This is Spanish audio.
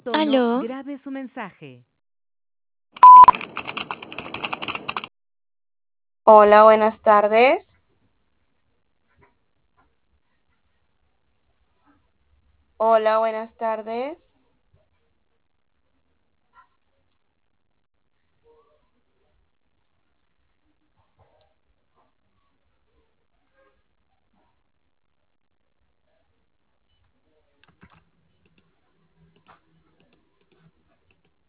Tono, Aló, grabe su mensaje. Hola, buenas tardes. Hola, buenas tardes.